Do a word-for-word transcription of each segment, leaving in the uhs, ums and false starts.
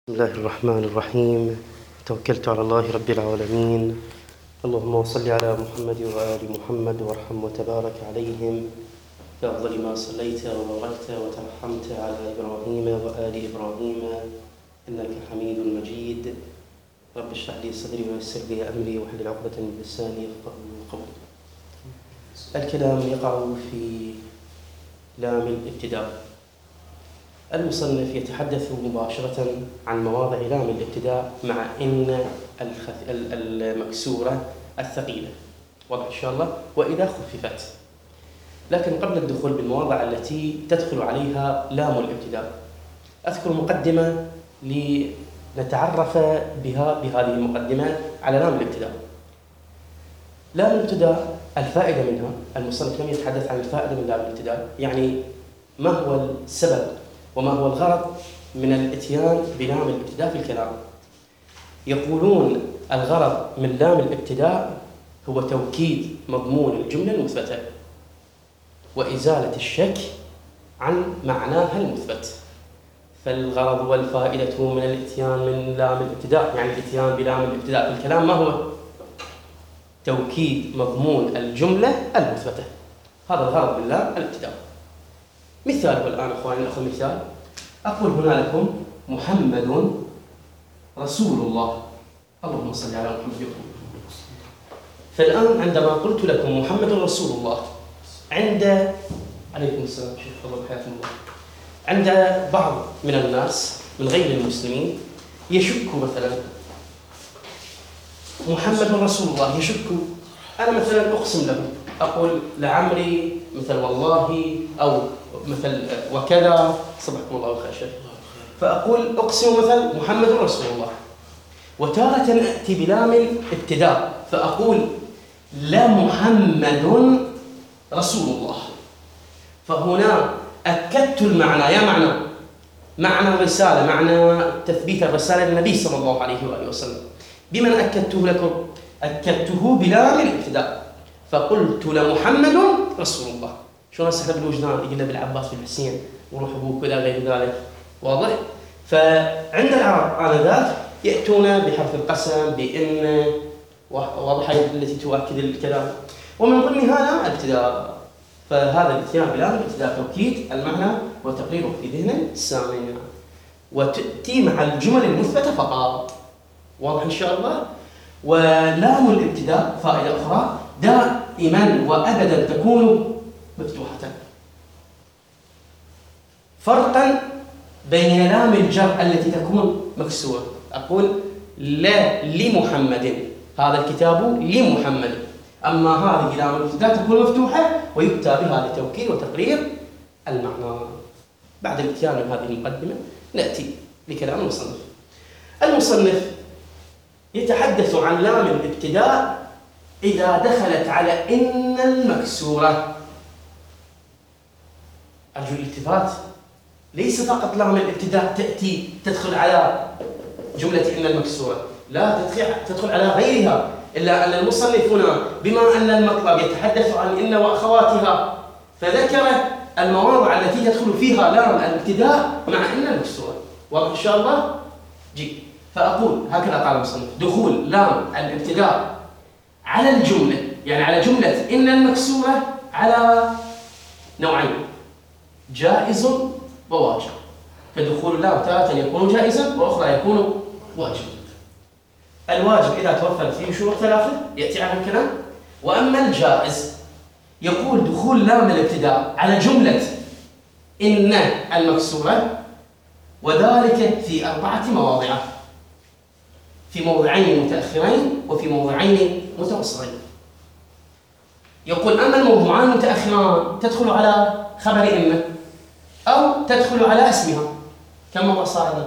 بسم الله الرحمن الرحيم. توكلت على الله رب العالمين. اللهم صل على محمد وآل محمد وارحم وتبارك عليهم بأفضل ما صليت وباركت وترحمت على إبراهيم وآل إبراهيم إنك حميد مجيد. رب اشرح لي صدري ويسر لي أمري واحلل عقدة من لساني يفقهوا قولي. الكلام يقع في لام الابتداء. المصنف يتحدث مباشرة عن مواضع لام الابتداء مع إن المكسورة الثقيلة، واضح إن شاء الله، وإذا خففت. لكن قبل الدخول بالمواضع التي تدخل عليها لام الابتداء أذكر مقدمة لنتعرف بها بهذه المقدمة على لام الابتداء. لام الابتداء الفائدة منها، المصنف لم يتحدث عن الفائدة من لام الابتداء، يعني ما هو السبب وما هو الغرض من الاتيان بلام الابتداء في الكلام. يقولون الغرض من لام الابتداء هو توكيد مضمون الجملة المثبتة وإزالة الشك عن معناها المثبت. فالغرض والفائدة من الاتيان من لام الابتداء، يعني الاتيان بلام الابتداء في الكلام، ما هو؟ توكيد مضمون الجملة المثبتة. هذا الغرض من لام الابتداء. مثاله الآن أخواني، نأخذ مثال. أقول هنا لكم محمد رسول الله. اللهم صل على محمد. فالآن عندما قلت لكم محمد رسول الله، عند عليكم السلام شيخ الله حياكم الله، عند بعض من الناس من غير المسلمين يشك مثلا محمد رسول الله، يشك. أنا مثلا أقسم له، أقول لعمري مثل والله، أو مثل وكذا، صبحكم الله خير شيخ، فأقول أقسم مثل محمد رسول الله. وتارة أتي بلام الابتداء فأقول لا محمد رسول الله. فهنا أكدت المعنى، يا معنى معنى الرسالة، معنى تثبيت الرسالة للنبي صلى الله عليه وآله وسلم. بمن أكدته لكم؟ أكدته بلام الابتداء، فقلت لمحمد رسول الله. شو ناس احنا بالوجدان يقول له بالعباس بالحسين وروح ابوك ولا غير ذلك، واضح؟ فعند العرب آنذاك يأتون بحرف القسم بإن، واضح، التي تؤكد الكلام، ومن ضمن هذا الابتداء. فهذا الاتيان بلام الابتداء توكيد المعنى وتقريره في ذهن السامع، وتأتي مع الجمل المثبتة فقط، واضح إن شاء الله. ولام الابتداء فائدة أخرى، دائما وأبدا تكون مفتوحة، فرقا بين لام الجر التي تكون مكسورة. أقول لا لمحمد، هذا الكتاب لمحمد. أما هذه لام الابتداء تكون مفتوحة ويؤتى بها لتوكيد وتقرير المعنى. بعد الاتيان من هذه المقدمة نأتي لكلام المصنف. المصنف يتحدث عن لام الابتداء إذا دخلت على إن المكسورة. أرجو الالتفات، ليس فقط لام الابتداء تأتي تدخل على جملة إن المكسورة، لا، تدخل على غيرها، إلا أن المصنف هنا بما أن المطلب يتحدث عن إن وأخواتها فذكر المواضع التي تدخل فيها لام الابتداء مع إن المكسورة، واضح إن شاء الله؟ جي. فأقول هكذا قال المصنف: دخول لام الابتداء على الجملة، يعني على جملة إن المكسورة، على نوعين: جائز وواجب. فدخول اللام تارة يكون جائزا وأخرى يكون واجبا. الواجب إذا توفرت فيه شروط ثلاثة يأتي على الكلام. وأما الجائز يقول دخول لام الابتداء على جملة إن المكسورة، وذلك في أربعة مواضع، في موضعين متأخرين وفي موضعين متوسطين. يقول أما الموضوعان المتأخران تدخل على خبر إن، أو تدخل على اسمها كما هو صاعدا.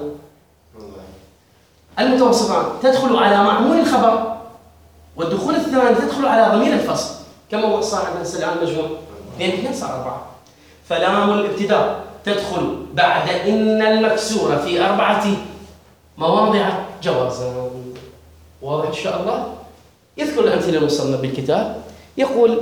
المتوسطان تدخل على معمول الخبر، والدخول الثاني تدخل على ضمير الفصل كما هو صاعدا. الآن مجموع بين اثنين صار أربعة. فلام الابتداء تدخل بعد إن المكسورة في أربعة مواضع جوازا، واضح إن شاء الله. يذكر الأمثلة المصنف بالكتاب، يقول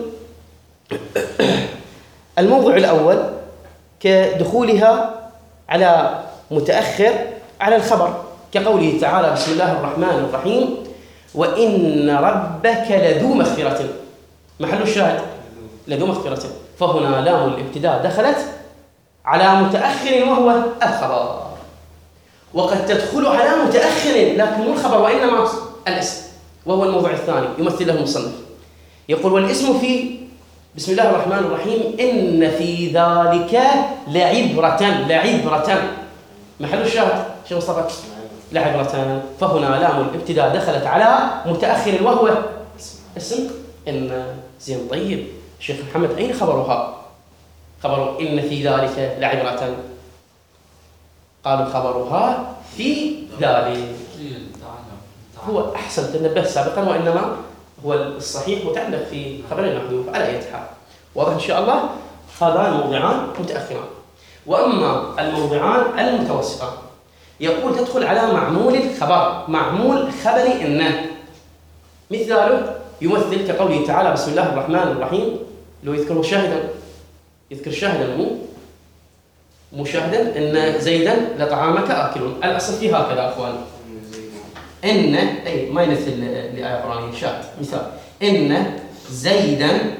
الموضع الأول كدخولها على متأخر على الخبر، كقوله تعالى بسم الله الرحمن الرحيم وإن ربك لذو مغفرة، محل الشاهد لذو مغفرة، فهنا لام الابتداء دخلت على متأخر وهو الخبر، وقد تدخل على متأخر لكن مو الخبر وإنما الاسم، وهو الموضوع الثاني يمثل له المصنف. يقول والاسم في بسم الله الرحمن الرحيم إن في ذلك لعبرة، لعبرة محل الشاهد شو مصطفى؟ لعبرة، فهنا لام الابتداء دخلت على متأخر وهو اسم إن. زين طيب شيخ محمد أين خبرها؟ خبر إن في ذلك لعبرة، قالوا خبرها في ذلك. هو أحسن تنبه سابقا، وإنما هو الصحيح متعلق في خبر المحذوف على أي حال. واضح إن شاء الله؟ هذان الموضعان متأخران. وأما الموضعان المتوسطان يقول تدخل على معمول الخبر، معمول خبر إن، مثاله يمثل كقوله تعالى بسم الله الرحمن الرحيم، لو يذكره شاهدا، يذكر شاهدا مو مشاهدا إن زيدا لطعامك آكل. الأصل فيه هكذا أخوان، إن أي ما يمثل لآية قرآنية شاهد. مثال إن زيدا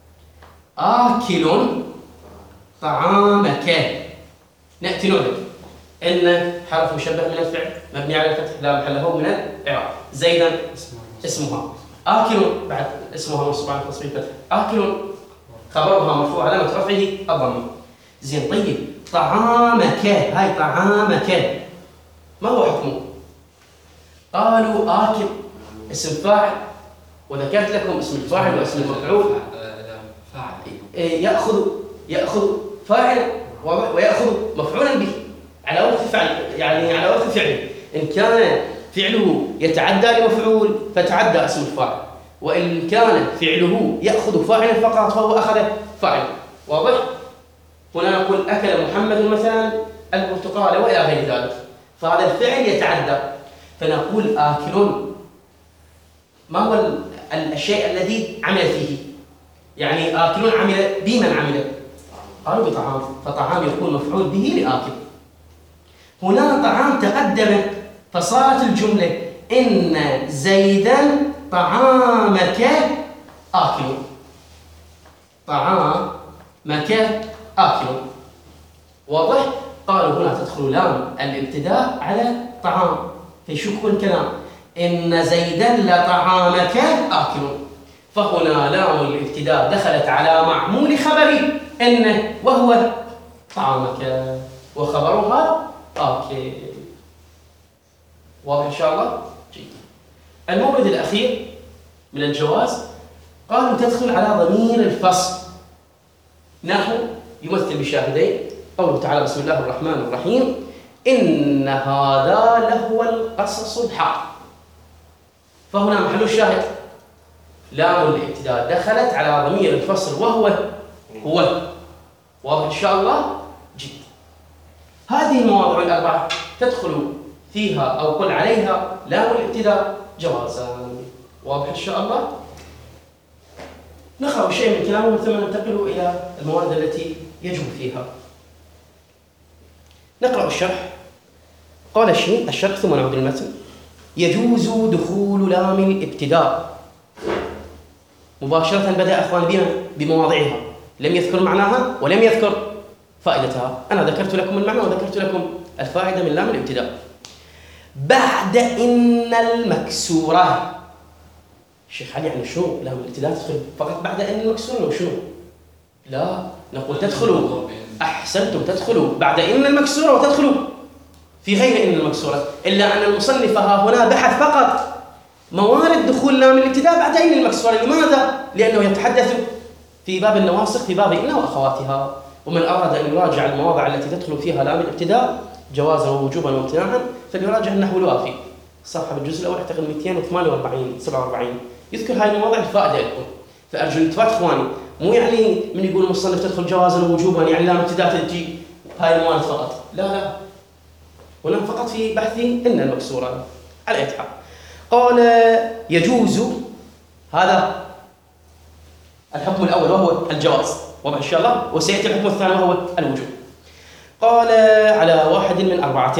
آكل طعامك، نأتي نعرف إن حرف مشبه من الفعل مبني على الفتح لا محل له من الإعراب، زيدا اسمها، آكل بعد اسمها منصوب على تصريف الفتح، آكل خبرها مرفوع علامة رفعه الضمير. زين طيب طعامك، هاي طعامك ما هو حكمه؟ قالوا آكل اسم فاعل، وذكرت لكم اسم الفاعل واسم المفعول يأخذ يأخذ فاعل ويأخذ مفعولا به على وقت فعل، يعني على وقت فعله. إن كان فعله يتعدى لمفعول فتعدى اسم الفاعل، وإن كان فعله يأخذ فاعلا فقط فهو أخذ فاعل. واضح؟ هنا نقول أكل محمد مثلا البرتقال وإلى غير ذلك، فهذا الفعل يتعدى، فنقول آكل ما هو الشيء الذي عمل فيه، يعني آكل عمل بمن عمل؟ قالوا بطعام، فطعام يكون مفعول به لآكل. هنا طعام تقدم فصارت الجملة إن زيدا طعامك آكل، طعامك آكل. واضح؟ قالوا هنا تدخل لام الابتداء على طعام فيشك الكلام، إن زيدا لطعامك آكل، فهنا لام الابتداء دخلت على معمول خبري إن وهو طعامك، وخبرها آكل. واضح إن شاء الله؟ جيد. المورد الأخير من الجواز قالوا تدخل على ضمير الفصل، نحو يمثل بشاهدين قوله تعالى بسم الله الرحمن الرحيم إن هذا لهو القصص الحق، فهنا محل الشاهد لام الابتداء دخلت على ضمير الفصل وهو هو. واضح إن شاء الله؟ جيد. هذه المواضع الأربعة تدخل فيها أو قل عليها لام الابتداء جوازا. واضح إن شاء الله؟ نقرأ شيء من كلامه ثم ننتقل إلى المواد التي يجب فيها. نقرأ الشرح. قال الشيء الشرح ثم نعود المتن. يجوز دخول لام الابتداء مباشرة. بدأ أخوان بنا بمواضعها، لم يذكر معناها ولم يذكر فائدتها. أنا ذكرت لكم المعنى وذكرت لكم الفائدة من لام الابتداء. بعد إن المكسورة. الشيخ علي يعني شنو لام الابتداء تدخل فقط بعد إن المكسورة وشنو؟ لا، نقول تدخلوا أحسنتم تدخلوا بعد إن المكسورة وتدخلوا في غير إن المكسورة، إلا أن المصنف ها هنا بحث فقط موارد دخول لام الابتداء بعد إن المكسورة. لماذا؟ لأنه يتحدث في باب النواسخ في باب إن وأخواتها، ومن أراد أن يراجع المواضع التي تدخل فيها لام الابتداء جوازا ووجوبا وامتناعا فليراجع النحو الوافي صفحة بالجزء الأول اعتقد مئتين وثمانية وأربعين سبعة وأربعين يذكر هاي المواضع الفائدة لكم. فأرجو الالتفات إخواني، مو يعني من يقول المصنف تدخل جوازا ووجوبا يعني لام الابتداء تجي هاي الموارد فقط، لا لا، هنا فقط في بحث إن المكسورة على أي حال. قال يجوز، هذا الحكم الأول وهو الجواز، واضح إن شاء الله، وسيأتي الحكم الثاني وهو الوجوب. قال على واحد من أربعة،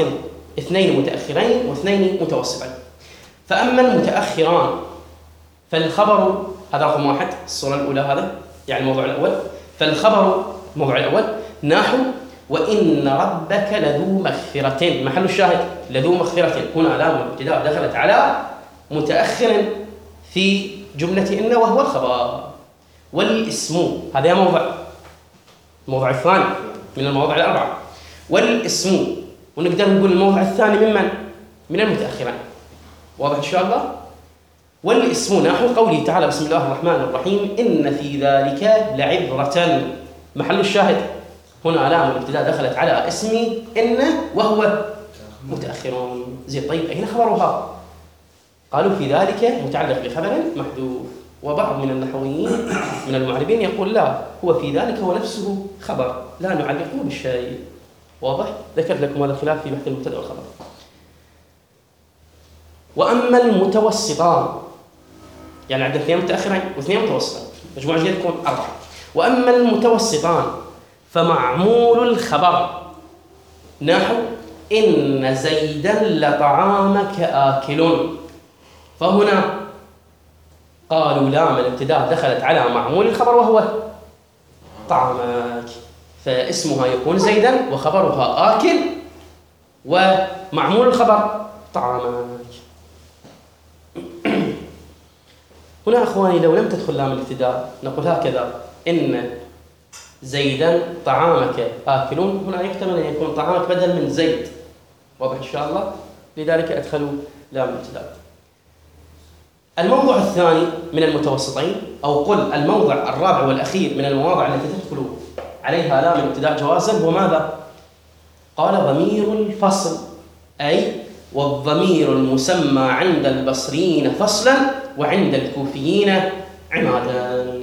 اثنين متأخرين واثنين متوسطين. فأما المتأخران فالخبر هذا رقم واحد، الصورة الأولى هذا يعني الموضوع الأول. فالخبر الموضوع الأول نحو وإن ربك لذو مغفرة، محل الشاهد لذو مغفرة، هنا لام الابتداء دخلت على متأخر في جملة إن وهو الخبر. والاسم هذا موضع الموضع الثاني من المواضع الأربعة. والاسم ونقدر نقول الموضع الثاني ممن؟ من المتأخرين. واضح إن شاء الله؟ والاسم نحو قوله تعالى بسم الله الرحمن الرحيم إن في ذلك لعبرة، محل الشاهد هنا لام الابتداء دخلت على اسم إن وهو متأخر. زين طيب أين خبرها؟ قالوا في ذلك متعلق بخبر محذوف. وبعض من النحويين من المعربين يقول لا، هو في ذلك هو نفسه خبر لا نعلقه بالشيء. واضح؟ ذكرت لكم هذا الخلاف في بحث المبتدأ والخبر. وأما المتوسطان يعني عندنا اثنين متأخرين واثنين متوسطين، مجموعة جديدة تكون أربعة. وأما المتوسطان فمعمول الخبر نحو إن زيدا لطعامك آكل. فهنا قالوا لام الابتداء دخلت على معمول الخبر وهو طعامك، فاسمها يكون زيدا وخبرها آكل ومعمول الخبر طعامك. هنا أخواني لو لم تدخل لام الابتداء نقول هكذا إن زيدا طعامك آكلون، هنا يحتمل أن يكون طعامك بدل من زيد. واضح إن شاء الله؟ لذلك أدخلوا لام الابتداء. الموضع الثاني من المتوسطين أو قل الموضع الرابع والأخير من المواضع التي تدخل عليها لام الابتداء جوازا هو ماذا؟ قال ضمير الفصل، أي والضمير المسمى عند البصريين فصلا وعند الكوفيين عمادا.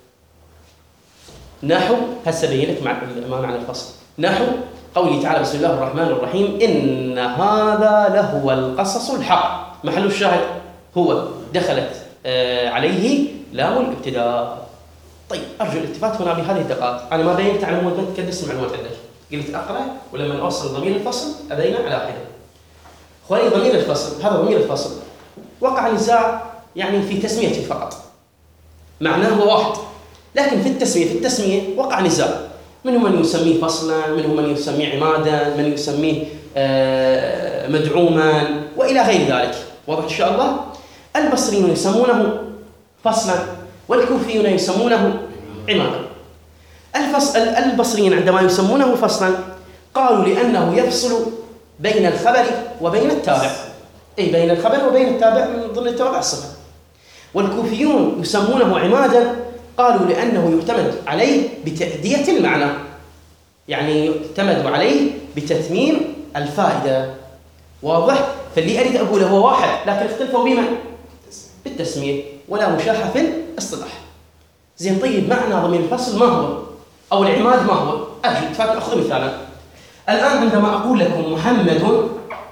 نحو هسه بين لك مع ما معنى الفصل. نحو قوله تعالى بسم الله الرحمن الرحيم إن هذا لهو القصص الحق، محل الشاهد هو دخلت آه عليه لام الابتداء. طيب أرجو الالتفات هنا بهذه الدقائق. أنا ما بينت على مود ما تكدس المعلومات عندك، قلت أقرأ ولما أوصل ضمير الفصل أبين على حدة. أخواني ضمير الفصل هذا ضمير الفصل وقع نزاع يعني في تسميته فقط، معناه واحد، لكن في التسمية في التسمية وقع نزاع، منهم من يسميه فصلا، منهم من يسميه عمادا، من يسميه آه مدعوما وإلى غير ذلك. واضح إن شاء الله؟ البصريون يسمونه فصلا والكوفيون يسمونه عمادا. الفصل البصريين عندما يسمونه فصلا قالوا لأنه يفصل بين الخبر وبين التابع، أي بين الخبر وبين التابع من ضمن التوابع الصفة. والكوفيون يسمونه عمادا قالوا لأنه يعتمد عليه بتأدية المعنى، يعني يعتمد عليه بتتميم الفائدة. واضح؟ فاللي أريد أقوله هو واحد لكن اختلفوا بما بالتسمية ولا مشاحة في الاصطلاح. زين طيب معنى ضمير الفصل ما هو؟ أو العماد ما هو؟ أجل اتفاق أخذ مثالا. الآن عندما أقول لكم محمد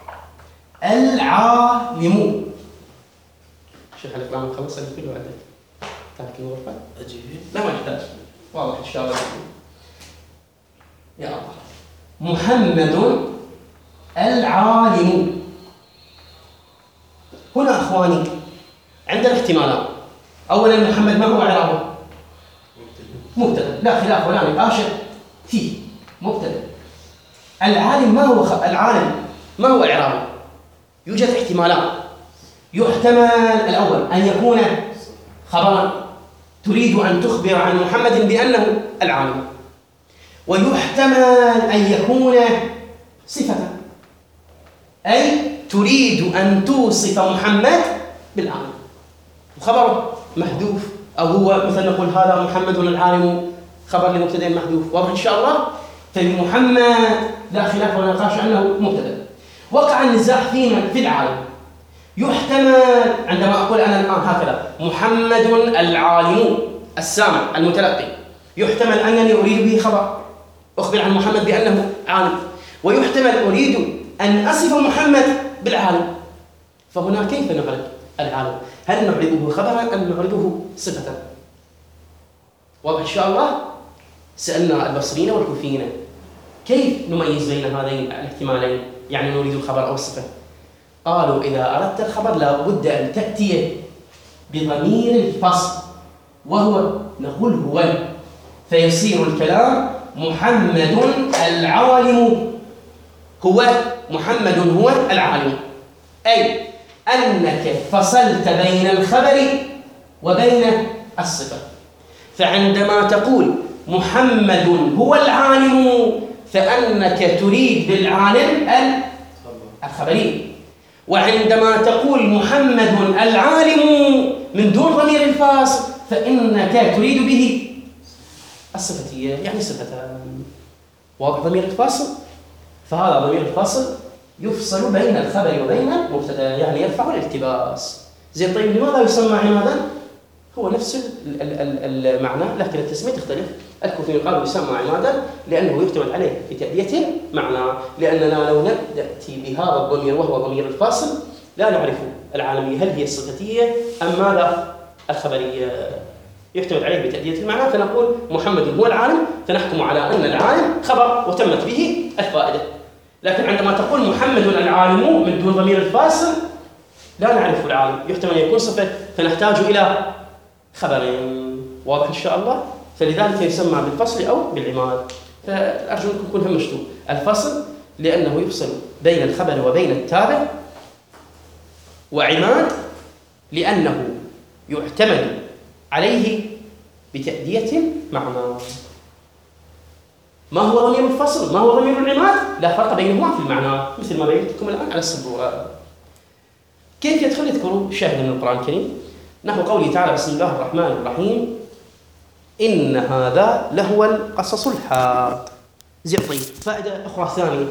العالم، شيخ الإكرام خلص اللي كله عندك ترك الغرفة أجيبه؟ لا ما يحتاج، واضح إن شاء الله. يا الله محمد العالم. هنا أخواني عندنا احتمالات. أولا محمد ما هو إعرابه؟ مبتدأ لا خلاف ولا نقاش فيه، مبتدأ. العالم ما هو خ... العالم ما هو إعرابه؟ يوجد احتمالات. يحتمل الأول أن يكون خبرا تريد أن تخبر عن محمد بأنه العالم، ويحتمل أن يكون صفة، أي تريد أن توصف محمد بالعالم وخبره محذوف، أو هو مثلا نقول هذا محمد العالم خبر لمبتدأ محذوف. واضح إن شاء الله؟ فبمحمد لا خلاف ولا نقاش أنه مبتدأ. وقع النزاع فيما في العالم. يحتمل عندما أقول أنا الآن هكذا محمد العالم السامع المتلقي، يحتمل أنني أريد به خبر أخبر عن محمد بأنه عالم، ويحتمل أريد أن أصف محمد بالعالم. فهنا كيف نعرف العالم؟ هل نعرضه خبرا أم نعرضه صفة؟ واضح إن شاء الله؟ سألنا البصريين والكوفيين كيف نميز بين هذين الاحتمالين، يعني نريد الخبر أو الصفة. قالوا إذا أردت الخبر لا بد أن تأتي بضمير الفصل وهو نقول هو، فيصير الكلام محمد العالم. هو محمد هو العالم، أي أنك فصلت بين الخبر وبين الصفة. فعندما تقول محمد هو العالم فأنك تريد بالعالم الخبري، وعندما تقول محمد العالم من دون ضمير الفاصل فإنك تريد به الصفتية، يعني صفتان. واضح ضمير الفاصل؟ فهذا ضمير الفاصل يفصل بين الخبر وبين المبتدا، يعني يرفع الالتباس. زين، طيب لماذا يسمى عمادا؟ هو نفس المعنى لكن التسمية تختلف. الكوفيون قالوا يسمى عمادا لأنه يعتمد عليه في تأدية المعنى، لأننا لو نأتي بهذا الضمير وهو ضمير الفاصل لا نعرف العالمية هل هي الصفتية أم ماذا الخبرية. يعتمد عليه بتأدية المعنى، فنقول محمد هو العالم فنحكم على أن العالم خبر وتمت به الفائدة. لكن عندما تقول محمد العالم من دون ضمير الفاصل لا نعرف العالم، يحتمل أن يكون صفة فنحتاج إلى خبرين. واضح إن شاء الله؟ فلذلك يسمى بالفصل أو بالعماد. فأرجو أنكم يكون همشتوا الفصل لأنه يفصل بين الخبر وبين التابع، وعماد لأنه يعتمد عليه بتأدية معنى. ما هو ضمير الفصل؟ ما هو ضمير العماد؟ لا فرق بينهما في المعنى، مثل ما بينت لكم الآن على السبورة. كيف يدخل؟ يذكروا شاهد من القرآن الكريم نحو قوله تعالى بسم الله الرحمن الرحيم إن هذا لهو القصص الحق. زين، طيب فائدة أخرى ثانية،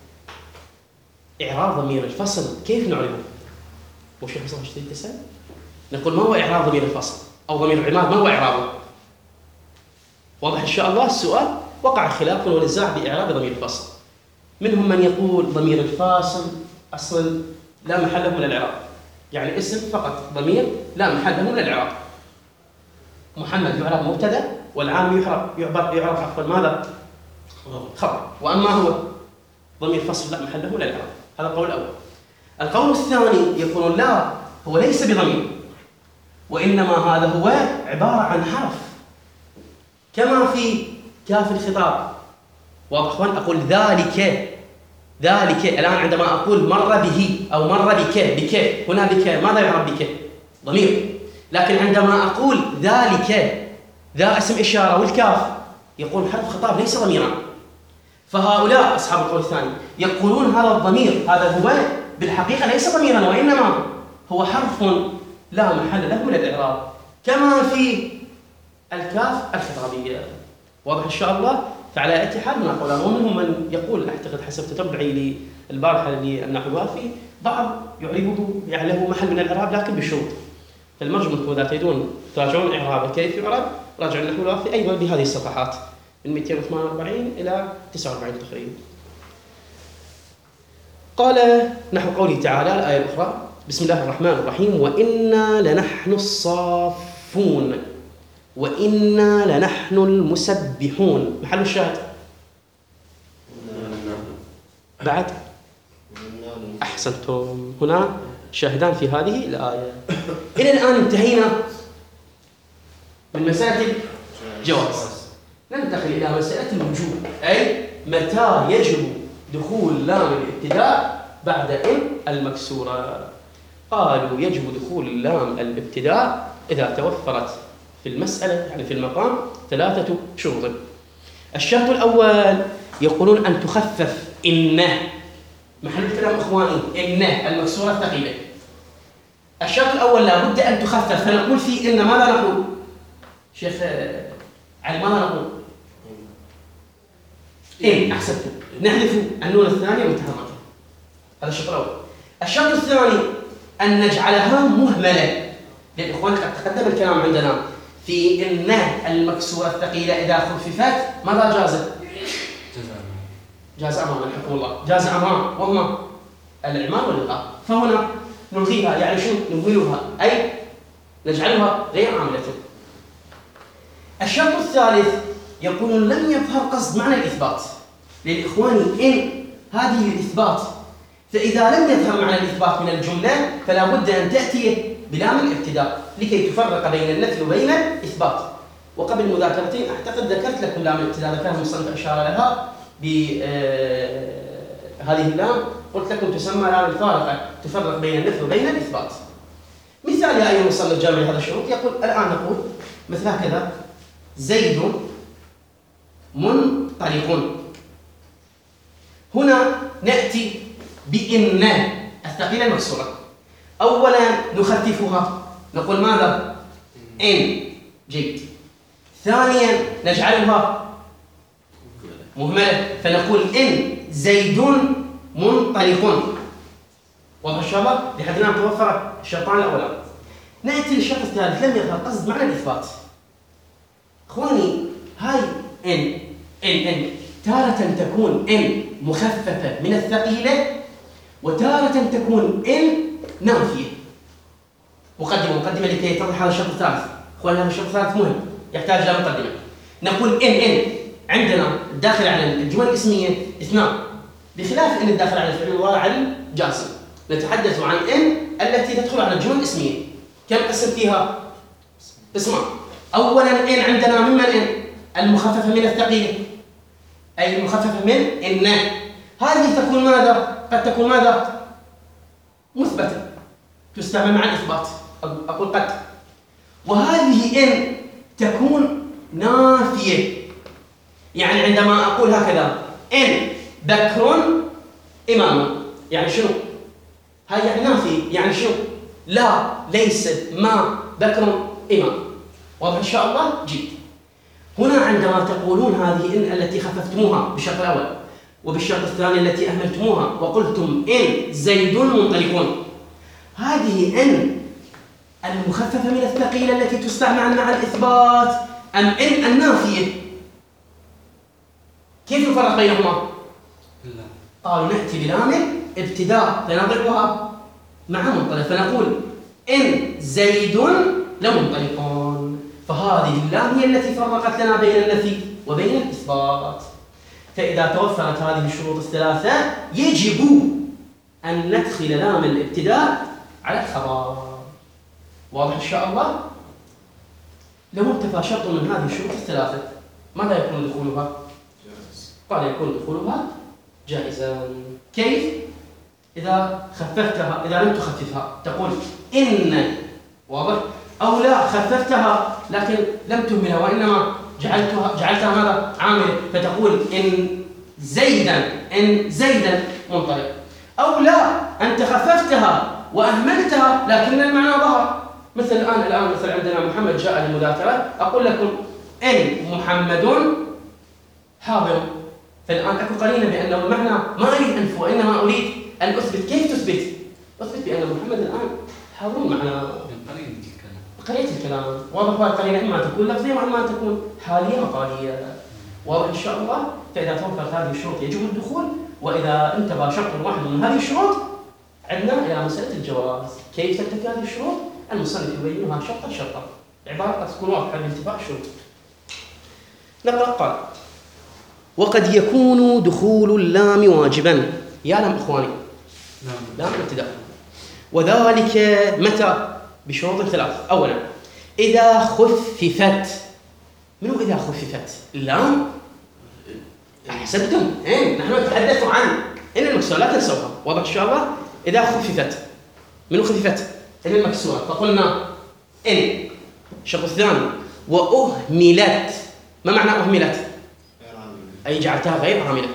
إعراب ضمير الفصل كيف نعرفه؟ وشيخ حسن ايش تريد تسأل؟ نقول ما هو إعراب ضمير الفصل أو ضمير العماد، ما هو إعرابه؟ واضح إن شاء الله السؤال؟ وقع خلاف ونزاع بإعراب ضمير الفصل. منهم من يقول ضمير الفاصل أصل لا محل له من الإعراب، يعني اسم فقط ضمير لا محل له من الإعراب. محمد يعرب مبتدأ والعالم يعرب يعرب يعرب عفوا ماذا؟ خبر. وأما هو ضمير فصل لا محل له من الإعراب. هذا القول الأول. القول الثاني يقولون لا، هو ليس بضمير، وإنما هذا هو عبارة عن حرف كما في كاف الخطاب. واضح؟ أقول ذلك ذلك الآن عندما أقول مر به أو مر بك بك هنا بك ماذا يعرب بك؟ ضمير. لكن عندما أقول ذلك ذا اسم إشارة والكاف يقول حرف خطاب ليس ضميرا. فهؤلاء أصحاب القول الثاني يقولون هذا الضمير هذا هو بالحقيقة ليس ضميرا، وإنما هو حرف لا محل له من الإعراب كما في الكاف الخطابية. واضح إن شاء الله؟ فعلى اتحاد من قولان، ومنهم من يقول أعتقد حسب تتبعي للبارحة للنحو الوافي بعض يعربه يعني له محل من الإعراب لكن بشروط. فالمرجو منكم إذا تريدون تراجعون إعرابه كيف يعرب راجعوا النحو الوافي أيضا بهذه الصفحات من مئتين وثمانية وأربعين إلى تسعة وأربعين تقريبا. قال نحو قوله تعالى الآية الأخرى بسم الله الرحمن الرحيم وإنا لنحن الصافون وإنا لنحن المسبحون. محل الشاهد بعد أحسنتم، هنا شاهدان في هذه الآية. إلى الآن انتهينا من مسألة الجواز، ننتقل إلى مسألة الوجوب، أي متى يجب دخول لام الابتداء بعد إن المكسورة. قالوا يجب دخول لام الابتداء إذا توفرت في المسألة يعني في المقام ثلاثة شروط. الشرط الأول يقولون أن تخفف إن، محل الكلام إخواني إن المكسورة الثقيلة. الشرط الأول لا بد أن تخفف، فنقول في إن ماذا نقول؟ شيخ علي ماذا نقول؟ إن أحسنتم، نحذف النون الثانية متهمة. هذا الشرط الأول. الشرط الثاني أن نجعلها مهملة، لأن إخواني قد تقدم الكلام عندنا في إن المكسورة الثقيلة إذا خففت ماذا جازت؟ جاز أمام الحكم الله، جاز أمام وهما الإعمال والإلغاء. فهنا نلغيها يعني شو نمهلها أي نجعلها غير عاملة. الشرط الثالث يقولون لم يظهر قصد معنى الإثبات، للإخوان إن هذه الإثبات فإذا لم يظهر معنى الإثبات من الجملة فلا بد أن تأتي بلام الابتداء لكي تفرق بين النفي وبين الإثبات. وقبل مذاكرتين أعتقد ذكرت لكم لام الابتداء، ذكرها المصنف أشار لها بهذه اللام، قلت لكم تسمى لام الفارقة تفرق بين النفي وبين الإثبات. مثال يا أيها المصنف جامع هذا الشروط يقول الآن نقول مثل هكذا: زيد منطلق. هنا نأتي بإن الثقيلة المكسورة. أولا نخففها نقول ماذا؟ إن. جيد. ثانيا نجعلها مهملة فنقول إن زيد منطلق. واضح إن شاء الله؟ لحد الآن توفر الشرطان الأولان. نأتي للشرط الثالث لم يظهر قصد معنى الإثبات. إخواني هاي إن إن إن تارة تكون إن مخففة من الثقيلة وتارة تكون إن نافية. مقدمة مقدمة لكي يتضح هذا الشرط الثالث. إخواني هذا الشرط الثالث مهم يحتاج إلى مقدمة. نقول إن إن عندنا الداخل على الجمل الاسمية اثنان بخلاف إن الداخل على الفعل المضارع على الجازم. نتحدث عن إن التي تدخل على الجمل الاسمية. كم قسم فيها؟ اسمان. أولاً إن عندنا ممن إن المخففة من الثقيلة أي المخففة من إن. هذه تكون ماذا؟ قد تكون ماذا؟ مثبتة تستعمل مع الإثبات. أقول قد. وهذه إن تكون نافية، يعني عندما أقول هكذا إن بكر إمام يعني شنو؟ هاي يعني نافية يعني شنو؟ لا ليس ما بكر إمام. واضح إن شاء الله؟ جيد. هنا عندما تقولون هذه إن التي خففتموها بالشرط الأول وبالشرط الثاني التي أهملتموها وقلتم إن زيد منطلقون، هذه إن المخففة من الثقيلة التي تستعمل مع الإثبات أم إن النافية؟ كيف نفرق بينهما؟ قالوا نأتي بلام ابتداء فنضربها مع منطلق فنقول إن زيد لمنطلقون. فهذه اللام هي التي فرقت لنا بين النفي وبين الإثبات. فإذا توفرت هذه الشروط الثلاثة يجب أن ندخل لام الابتداء على الخبر. واضح إن شاء الله؟ لو انتفى شرط من هذه الشروط الثلاثة ماذا يكون دخولها؟ جائز. قال يكون دخولها جائزا. كيف؟ إذا خففتها إذا لم تخففها تقول إن. واضح؟ أو لا خففتها لكن لم تهملها وإنما جعلتها جعلتها ماذا؟ عاملة فتقول إن زيدا إن زيدا منطلق. أو لا أنت خففتها وأهملتها لكن المعنى ظهر. مثل الآن الآن مثل عندنا محمد جاء للمذاكرة أقول لكم إن محمد حاضر. فالآن أكو قرينة بأنه المعنى ما أريد أنفه وإنما أريد أن أثبت. كيف تثبت؟ أثبت بأن محمد الآن حاضر معنى قرية الكلام. واضح هذه القرينة إما تكون لفظية وإما تكون حالية مقالية. واضح إن شاء الله؟ فإذا توفرت هذه الشروط يجب الدخول، وإذا انتبه شرط واحد من هذه الشروط عندنا إلى مسألة الجواز. كيف تنتفي هذه الشروط؟ المصنف يبينها شرطا شرطا. العبارة قد تكون واضحة بانتفاء الشروط. نقرأ. قال: وقد يكون دخول اللام واجبا. يا لام إخواني لام الابتداء. وذلك متى؟ بشروط ثلاث. أولا إذا خففت. منو إذا خففت؟ اللام أحسنتم. إيه نحن نتحدث عن إن المكسورة لا تنسوها. واضح إن شاء الله؟ إذا خففت. منو خففت؟ إن المكسورة. فقلنا إن. الشرط الثاني وأهملت. ما معنى أهملت؟ أي جعلتها غير عاملة.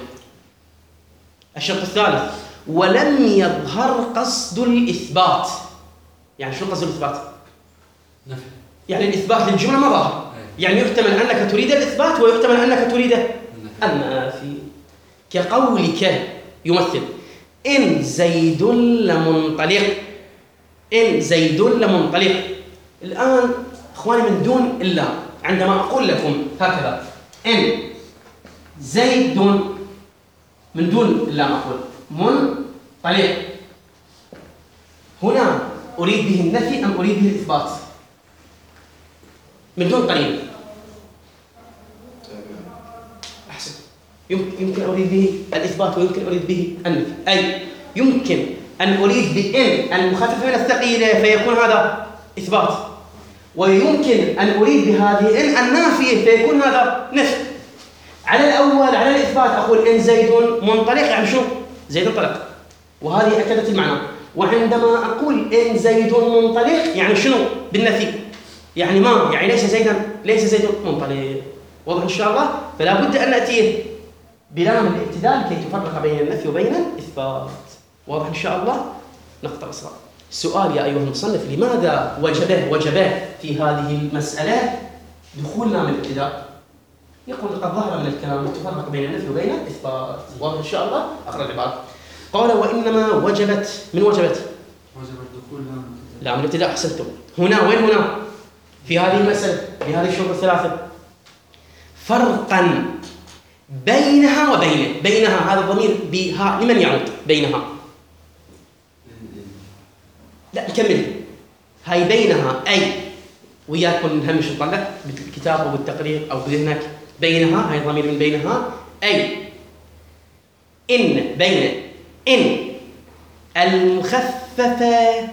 الشرط الثالث ولم يظهر قصد الإثبات. يعني شو قصد الإثبات؟ نفي. يعني الإثبات للجملة ما ظاهر. يعني يحتمل أنك تريد الإثبات ويحتمل أنك تريد النفي. كقولك يمثل إن زيد لمنطلق. إن زيد لمنطلق. الآن إخواني من دون اللام عندما أقول لكم هكذا إن زيد من دون اللام أقول منطلق، هنا أريد به النفي أم أريد به الإثبات؟ من دون قرينة. أحسن. يمكن أريد به الإثبات ويمكن أريد به النفي. أي يمكن أن أريد بإن المخففة من الثقيلة فيكون هذا إثبات، ويمكن أن أريد بهذه إن النافية فيكون هذا نفي. على الأول على الإثبات أقول إن زيد منطلق يعني شو؟ زيد انطلق، وهذه أكدت المعنى. وعندما أقول إن زيد منطلق يعني شنو؟ بالنفي، يعني ما يعني ليس زيدا ليس زيد منطلق. واضح إن شاء الله؟ فلا بد أن نأتي بلام الابتداء كي تفرق بين النفي وبين الإثبات. واضح إن شاء الله؟ نقطة أصغر. السؤال يا أيها المصنف، لماذا وجب وجب في هذه المسألة دخول لام الابتداء؟ يقول قد ظهر من الكلام تفرق بين النفي وبين الإثبات. واضح إن شاء الله؟ أقرأ العبارة. قال وإنما وجبت، من وجبت؟ وجبت دخول لام لام الابتداء. أحسنتم. هنا وين هنا؟ في هذه المسألة بهذه الشروط الثلاثة فرقا بينها وبينه. بينها هذا الضمير بها لمن يعود؟ بينها لا نكمل. هاي بينها أي وياكم نهمش نطلع بالكتاب أو بالتقرير أو بذهنك. بينها هاي الضمير من بينها أي إن بين إن المخففة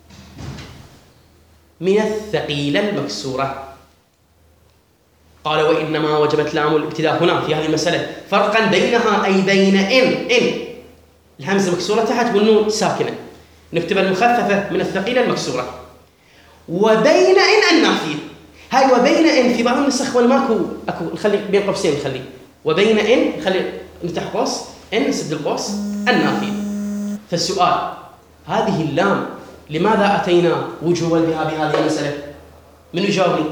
من الثقيلة المكسورة. قال وإنما وجبت لام الابتداء هنا في هذه المسألة فرقا بينها أي بين إن إن الهمزة مكسورة تحت والنون ساكنة، نكتب المخففة من الثقيلة المكسورة، وبين إن النافية. هاي وبين إن في بعض النسخ والماكو أكو نخلي بين قوسين، نخلي وبين إن نخلي نفتح قوس إن نسد القوس النافية. فالسؤال هذه اللام لماذا أتينا وجوبا بها بهذه المسألة؟ من يجاوبني؟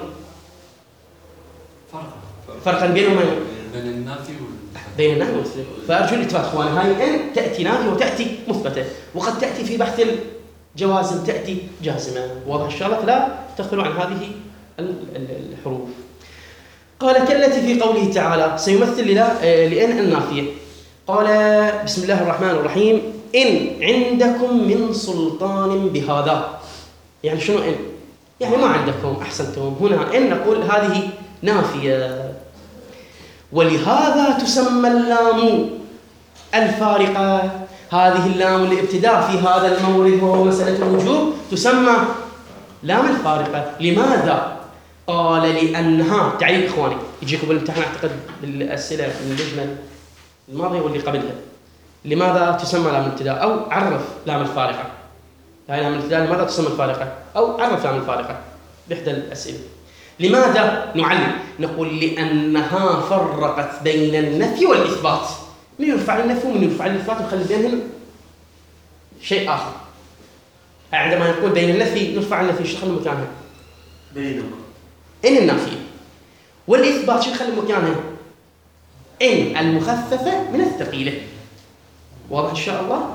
فرق فرقا بينهما بين النافي بين النافي والمثبت. فأرجو الاتفاق إخواني، هاي إن تأتي نافية وتأتي مثبتة، وقد تأتي في بحث الجوازم تأتي جازمة. واضح إن شاء الله؟ فلا تغفلوا عن هذه الحروف. قال كالتي في قوله تعالى سيمثل لإن النافية. قال بسم الله الرحمن الرحيم إن عندكم من سلطان بهذا. يعني شنو إن؟ يعني ما عندكم. أحسنتم. هنا إن نقول هذه نافية، ولهذا تسمى اللام الفارقة. هذه اللام الابتداء في هذا المورد وهو مسألة الوجوب تسمى لام الفارقة. لماذا؟ قال لأنها تعريف إخواني يجيكم بالامتحان أعتقد بالأسئلة من اللجنة الماضية واللي قبلها. لماذا تسمى لام الابتداء؟ أو عرف لام الفارقة. هاي لام الابتداء لماذا تسمى الفارقة؟ أو عرف لام الفارقة بإحدى الأسئلة. لماذا نعلم؟ نقول لأنها فرقت بين النفي والإثبات. من يرفع النفي ومن يرفع الإثبات ونخلي بينهم شيء آخر. عندما نقول بين النفي نرفع النفي شو نخلي مكانها؟ بينهما إن النافية. والإثبات شو نخلي مكانها؟ إن المخففة من الثقيلة. واضح إن شاء الله؟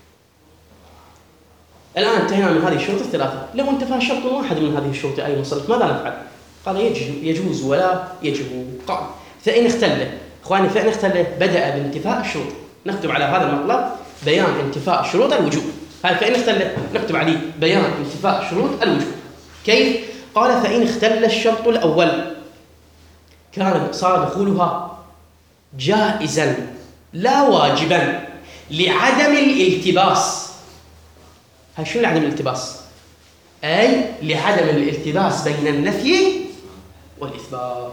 الآن انتهينا من هذه الشروط الثلاثة. لو انتفى شرط واحد من هذه الشروط أي مصنف ماذا نفعل؟ قال يجوز ولا يجب. قال فإن اختل. إخواني فإن اختل بدأ بانتفاء الشروط. نكتب على هذا المطلب بيان انتفاء شروط الوجوب. هاي فإن اختل نكتب عليه بيان انتفاء شروط الوجوب. كيف؟ قال فإن اختل الشرط الأول كان صار دخولها جائزا لا واجبا لعدم الالتباس. هاي شو لعدم الالتباس؟ أي لعدم الالتباس بين النفي والإثبات.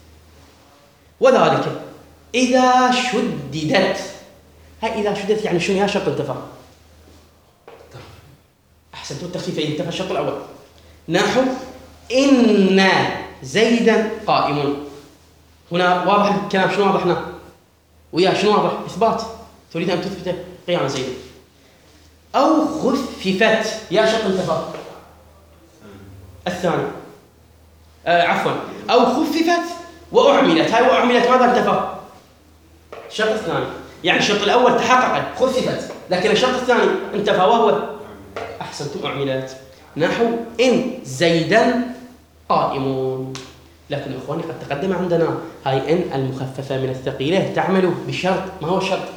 وذلك إذا شددت. هاي إذا شددت يعني شنو؟ يا شرط انتفى. أحسنتوا التخفيف إذا انتفى الشرط الأول. نحو إن زيدا قائم. هنا واضح الكلام. شنو واضحنا؟ ويا شنو واضح؟ إثبات. تريد أن تثبت قيام زيد. أو خففت. يا شرط انتفى الثاني. آه عفوا. أو خففت وأعملت. هاي وأعملت ماذا انتفى؟ الشرط الثاني. يعني الشرط الأول تحقق خففت، لكن الشرط الثاني انتفى وهو أحسنتم أعملت. نحو إن زيدا قائم. لكن إخواني قد تقدم عندنا هاي إن المخففة من الثقيلة تعمل بشرط. ما هو الشرط؟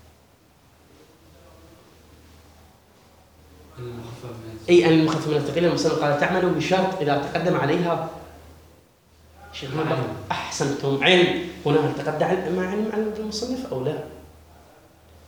أي أن المخففة من الثقيلة المصنف قال تعمل بشرط إذا تقدم عليها شيء ما أحسنتم علم. هنا هل تقدم مع علم عن المصنف أو لا؟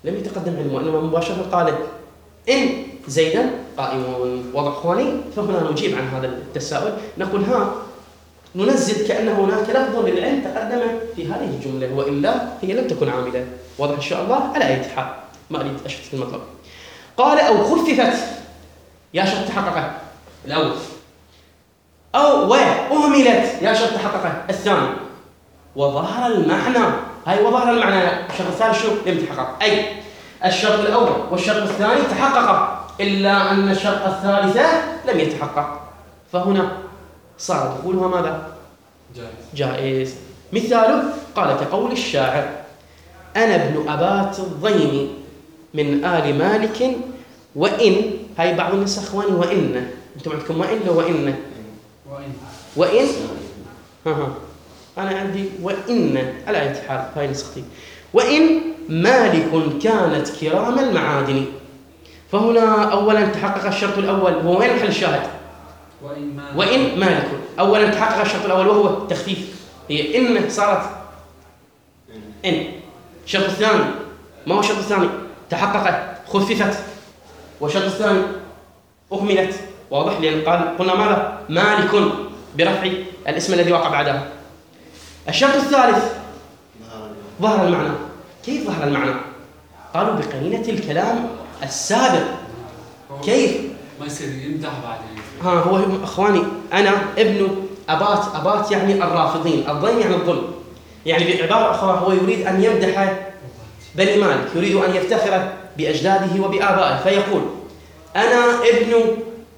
لم يتقدم علمه، إنما مباشرة قال إن زيدا قائم. وضع إخواني، فهنا نجيب عن هذا التساؤل، نقول ها ننزل كأن هناك لفظ للعلم تقدم في هذه الجملة، وإلا هي لم تكن عاملة. واضح إن شاء الله؟ على أي حال ما أريد أشتت المطلب. قال أو خففت، يا شرط تحققه الأول، أو وأهملت، يا شرط تحققه الثاني، وظهر المعنى. هاي وظهر المعنى الشرط الثالث شو؟ لم يتحقق. أي الشرط الأول والشرط الثاني تحقق، إلا أن الشرط الثالثة لم يتحقق، فهنا صار دخولها ماذا؟ جائز. جائز. مثاله قال كقول الشاعر: أنا ابن أبات الضيم من آل مالك وإن. هاي بعض الناس أخواني وإن، أنتم عندكم وإن لو وإن وإن وإن ها ها أنا عندي وإن على أي حال. هاي نسختي. وإن مالك كانت كرام المعادن. فهنا أولا تحقق الشرط الأول، هو وين محل الشاهد؟ وإن مالك. وإن مالك. أولا تحقق الشرط الأول وهو التخفيف، هي إن صارت إن. الشرط الثاني ما هو الشرط الثاني؟ تحققت خففت. والشرط الثاني أهملت. واضح؟ لأن قال قلنا ماذا؟ مالك برفع الاسم الذي وقع بعدها. الشرط الثالث ظهر المعنى. كيف ظهر المعنى؟ قالوا بقرينة الكلام السابق. كيف؟ ما يصير يمدح بعدين. ها هو أخواني أنا ابن أبات. أبات يعني الرافضين، الضيم يعني الظلم. يعني بعبارة أخرى هو يريد أن يمدح بني مالك، يريد أن يفتخر بأجداده وبآبائه، فيقول أنا ابن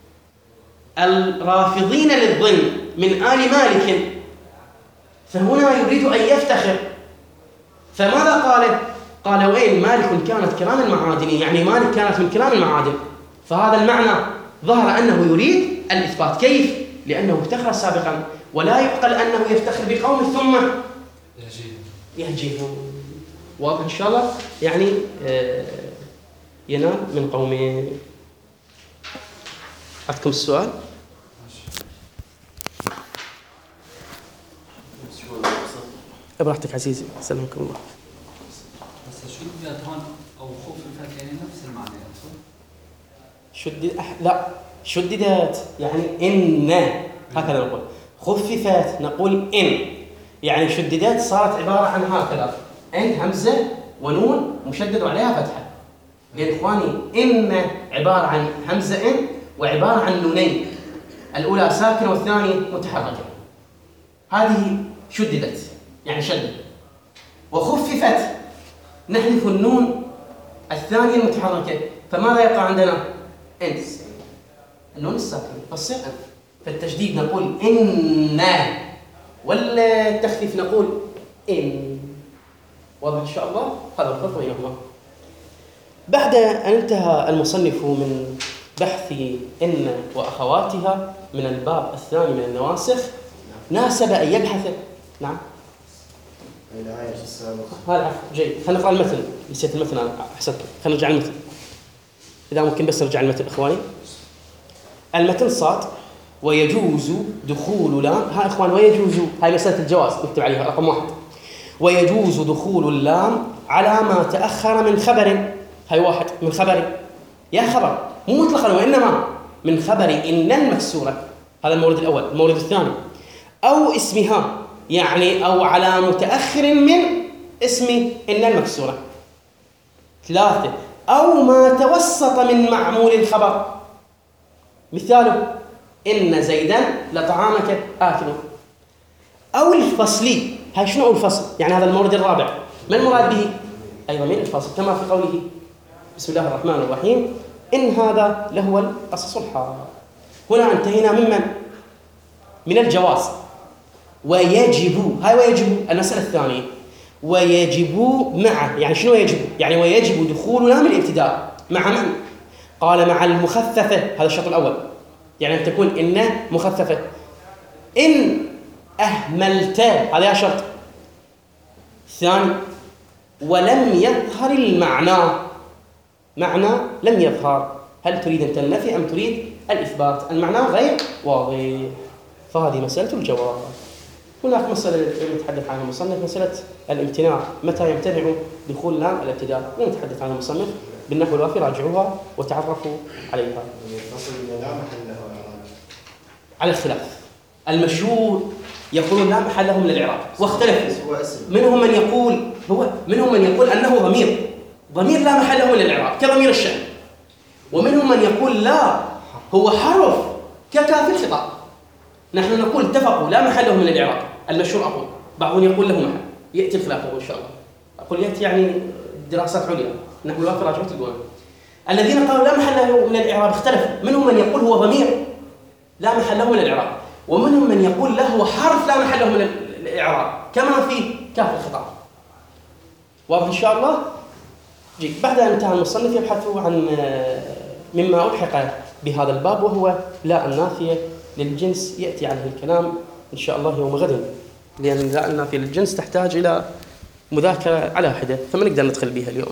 الرافضين للظلم من آل مالك، فهنا يريد أن يفتخر. فماذا قال؟ قال وإن مالك كانت كرام المعادن، يعني مالك كانت من كرام المعادن. فهذا المعنى ظهر أنه يريد الإثبات. كيف؟ لأنه افتخر سابقا، ولا يعقل أنه يفتخر بقوم ثم يهجيهم. واضح إن شاء الله؟ يعني ينال من قومه. عندكم السؤال؟ براحتك عزيزي، سلمكم الله. بس شدت هون أو خففت يعني نفس المعنى. شدد أح... لا شددت يعني إن، هكذا نقول. خففت نقول إن، يعني شددت صارت عبارة عن هكذا، إن همزة ونون مشدد وعليها فتحة. يا إخواني إن عبارة عن همزة إن وعبارة عن نونين، الأولى ساكنة والثانية متحركة. هذه شددت يعني شدد. وخففت نحذف النون الثانية المتحركة، فماذا يقع عندنا؟ إن، النون الساكنة فالصيغة. فالتشديد نقول إن، والتخفيف نقول إن. واضح إن شاء الله؟ هذا الفرق بينهما. بعد أن انتهى المصنف من بحث إن وأخواتها من الباب الثاني من النواسخ، ناسب أن يبحث. نعم. الآية السابقة. هذا جيد. خلينا نقرأ المثل. نسيت المثل أنا أحسنت. خلينا نرجع المثل. إذا ممكن بس نرجع المثل إخواني. المثل صاد ويجوز دخول لام. ها إخوان ويجوز، هاي مسألة الجواز نكتب عليها رقم واحد. ويجوز دخول اللام على ما تأخر من خبر. هاي واحد من خبر، يا خبر مو مطلقا وإنما من خبر إن المكسورة. هذا المورد الأول. المورد الثاني أو اسمها، يعني أو على متأخر من اسم إن المكسورة. ثلاثة أو ما توسط من معمول الخبر. مثاله إن زيدا لطعامك آكل. أو الفصلي. هاي شنو الفصل؟ يعني هذا المورد الرابع. ما المراد به؟ أيضا من الفصل كما في قوله بسم الله الرحمن الرحيم إن هذا لهو القصص الحار. هنا انتهينا ممن؟ من الجواز. ويجب، هاي ويجب المسألة الثانية. ويجب مع، يعني شنو يجب؟ يعني ويجب دخول لام الابتداء مع من؟ قال مع المخففة. هذا الشرط الأول، يعني أن تكون إن مخففة. إن أهملت، هذا شرط ثاني. ولم يظهر المعنى، معنى لم يظهر. هل تريد أن تنفي أم تريد الإثبات؟ المعنى غير واضح، فهذه مسألة الجواب. هناك مسألة يتحدث عنها المصنف، مسألة الامتناع، متى يمتنع دخول لام الابتداء، يتحدث عنها المصنف بالنحو الوافي، راجعوها وتعرفوا عليها. الفصل إن لا محل له إعراب. على الخلاف، المشهور يقولون لا محل له من الإعراب، واختلفوا. هو اسم. منهم من يقول هو منهم من يقول أنه ضمير، ضمير لا محل له من الإعراب كضمير الشأن، ومنهم من يقول لا هو حرف ككاف الخطاب. نحن نقول اتفقوا لا محل له من الإعراب، المشهور أقول، بعضهم يقول له محل، يأتي الخلاف إن شاء الله. أقول يأتي يعني دراسات عليا، نحن الوافي راجعوا تلقونه. الذين قالوا لا محل له من الإعراب اختلفوا، منهم من يقول هو ضمير لا محل له من الإعراب، ومنهم من يقول له هو حرف لا محل له من الإعراب كما في كاف الخطاب. واضح إن شاء الله؟ جيد. بعد أن انتهى المصنف يبحث عن مما ألحق بهذا الباب، وهو لا النافية للجنس، يأتي عنه الكلام إن شاء الله يوم غد، لأن لا النافية للجنس تحتاج إلى مذاكرة على حدة، فما نقدر ندخل بها اليوم.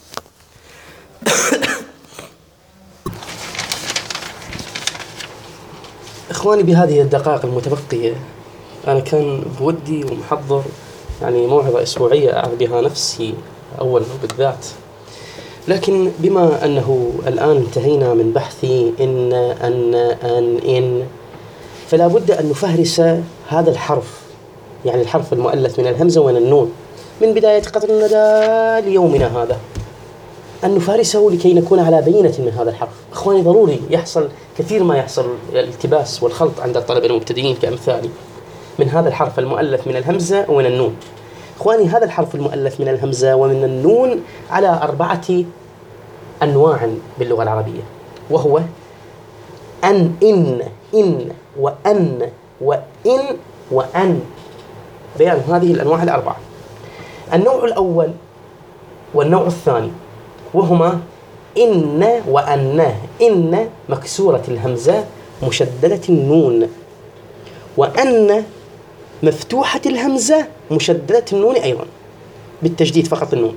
إخواني، بهذه الدقائق المتبقية أنا كان بودي ومحضر يعني موعظة أسبوعية أعظ بها نفسي أولا بالذات، لكن بما أنه الآن انتهينا من بحثي إن أن أن إن فلا بد أن نفهرس هذا الحرف، يعني الحرف المؤلف من الهمزة ومن النون من بداية قطر الندى ليومنا هذا، أن نفهرسه لكي نكون على بينة من هذا الحرف. إخواني، ضروري يحصل كثير ما يحصل الالتباس والخلط عند الطلبة المبتدئين كأمثالي من هذا الحرف المؤلف من الهمزة ومن النون. إخواني، هذا الحرف المؤلف من الهمزة ومن النون على أربعة أنواع باللغة العربية، وهو أن إن إن وأن وإن وأن، بيان هذه الأنواع الأربعة. النوع الأول والنوع الثاني وهما إن وأن. إن مكسورة الهمزة مشددة النون، وأن مفتوحة الهمزة مشددة النون أيضا بالتجديد فقط النون.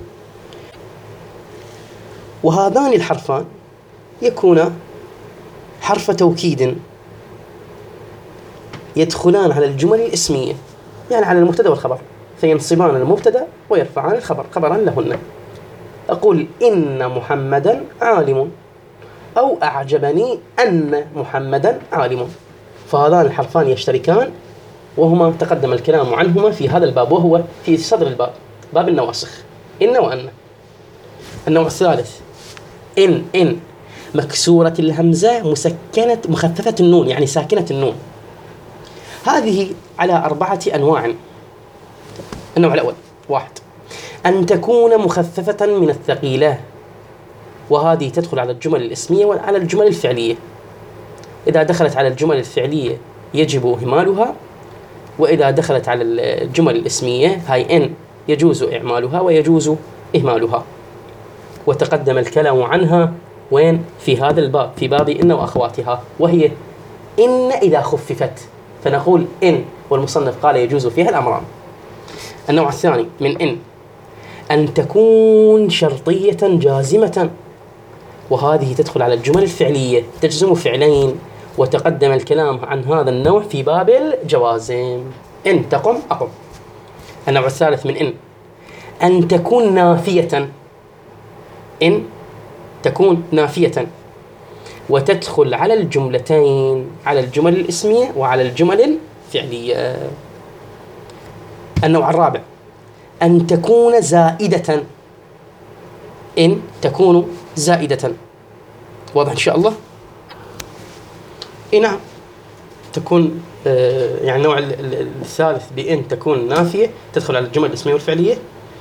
وهذان الحرفان يكون حرف توكيد، يدخلان على الجمل الاسمية، يعني على المبتدأ والخبر، فينصبان المبتدأ ويرفعان الخبر خبرا لهن. أقول إن محمدا عالم، أو أعجبني أن محمدا عالم، فهذان الحرفان يشتركان، وهما تقدم الكلام عنهما في هذا الباب، وهو في صدر الباب، باب النواسخ، إن وأن. النوع الثالث إن إن مكسورة الهمزة مسكنة مخففة النون، يعني ساكنة النون. هذه على أربعة أنواع. النوع الأول، واحد، أن تكون مخففة من الثقيلة، وهذه تدخل على الجمل الاسمية وعلى الجمل الفعلية. إذا دخلت على الجمل الفعلية يجب إهمالها، وإذا دخلت على الجمل الاسمية هاي إن يجوز إعمالها ويجوز إهمالها، وتقدم الكلام عنها وين؟ في هذا الباب، في باب إن وأخواتها، وهي إن إذا خففت فنقول إن، والمصنف قال يجوز فيها الأمران. النوع الثاني من إن أن تكون شرطية جازمة، وهذه تدخل على الجمل الفعلية، تجزم فعلين، وتقدم الكلام عن هذا النوع في باب الجوازم. إن تقم أقم. النوع الثالث من إن أن تكون نافية، إن تكون نافية وتدخل على الجملتين، على الجمل الاسمية وعلى الجمل الفعلية. النوع الرابع أن تكون زائدة، إن تكون زائدة. واضح إن شاء الله؟ إيه نعم، تكون آه يعني النوع الثالث بإن تكون نافية تدخل على الجمل الاسمية والفعلية،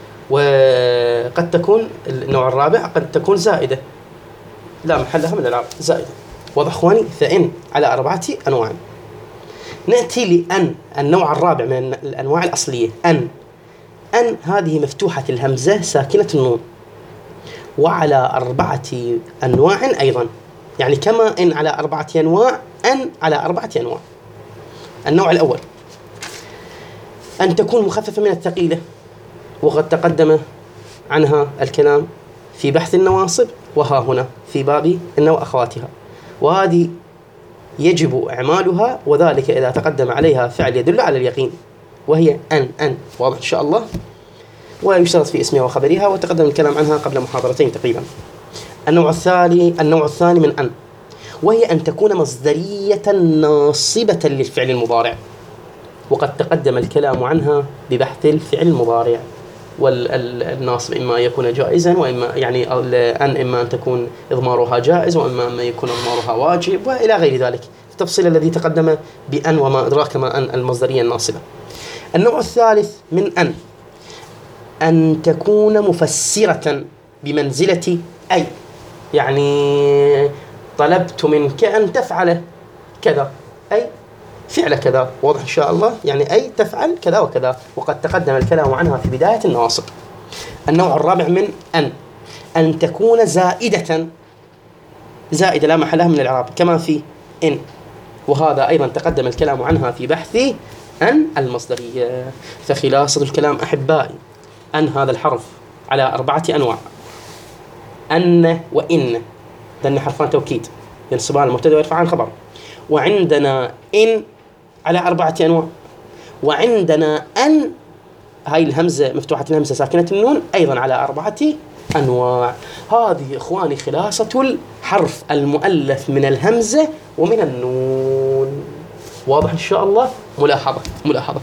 وقد تكون النوع الرابع قد تكون زائدة لا محل لها من الإعراب، زائدة. واضح إخواني؟ فإن على أربعة أنواع. نأتي لأن، النوع الرابع من الأنواع الأصلية. أن أن هذه مفتوحة الهمزة ساكنة النون، وعلى أربعة أنواع أيضا، يعني كما إن على أربعة أنواع، أن على أربعة أنواع. النوع الأول أن تكون مخففة من الثقيلة، وقد تقدم عنها الكلام في بحث النواصب، وها هنا في باب إن وأخواتها، وهذه يجب إعمالها، وذلك إذا تقدم عليها فعل يدل على اليقين، وهي أن أن واضح إن شاء الله، ويشترط في اسمها وخبرها، وتقدم الكلام عنها قبل محاضرتين تقريبا. النوع الثاني النوع الثاني من أن، وهي أن تكون مصدرية ناصبة للفعل المضارع، وقد تقدم الكلام عنها ببحث الفعل المضارع. والناصب إما يكون جائزا، وإما يعني أن إما أن تكون إضمارها جائز، وإما أن يكون إضمارها واجب، وإلى غير ذلك، التفصيل الذي تقدم بأن وما أدراك ما أن المصدرية الناصبة. النوع الثالث من أن أن تكون مفسرة بمنزلة أي، يعني طلبت منك أن تفعل كذا، أي فعل كذا، واضح إن شاء الله، يعني أي تفعل كذا وكذا، وقد تقدم الكلام عنها في بداية النواصب. النوع الرابع من أن أن تكون زائدة، زائدة لا محلها من الإعراب كما في إن، وهذا أيضا تقدم الكلام عنها في بحث أن المصدرية. فخلاصة الكلام أحبائي أن هذا الحرف على أربعة أنواع: أن وإن، لأن حرفان توكيد ينصبان المبتدأ ويرفعان الخبر. وعندنا إن على أربعة أنواع، وعندنا أن هاي الهمزة مفتوحة الهمزة ساكنة النون أيضا على أربعة أنواع. هذه إخواني خلاصة الحرف المؤلف من الهمزة ومن النون، واضح إن شاء الله. ملاحظة ملاحظة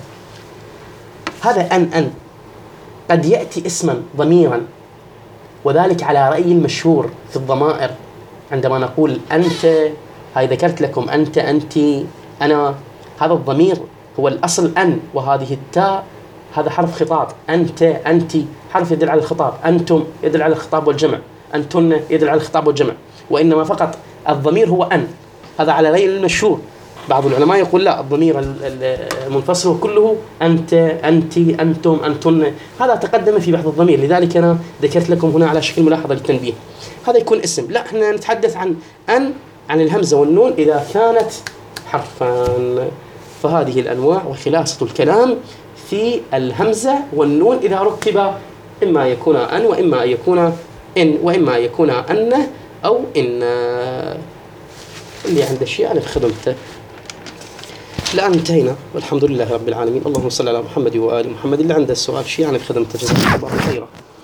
هذا أن أن قد يأتي اسما ضميرا، وذلك على رأي المشهور في الضمائر، عندما نقول أنت، هاي ذكرت لكم أنت أنت أنا، هذا الضمير هو الأصل أن، وهذه التاء هذا حرف خطاب، أنت أنت حرف يدل على الخطاب، أنتم يدل على الخطاب والجمع، أنتن يدل على الخطاب والجمع، وإنما فقط الضمير هو أن. هذا على رأي المشهور. بعض العلماء يقول لا، الضمير المنفصل كله أنت أنت أنتم أنتن. هذا تقدم في بحث الضمير، لذلك أنا ذكرت لكم هنا على شكل ملاحظة للتنبيه. هذا يكون اسم. لا، احنا نتحدث عن أن، عن الهمزة والنون إذا كانت حرفان. فهذه الأنواع وخلاصة الكلام في الهمزة والنون إذا ركب، إما يكون أن وإما يكون إن وإما يكون أن أو إن. اللي عنده شيء أنا في خدمته. الآن انتهينا والحمد لله رب العالمين. اللهم صل على محمد وآل محمد. اللي عنده سؤال شيء أنا في خدمته. جزاك الله خيرا.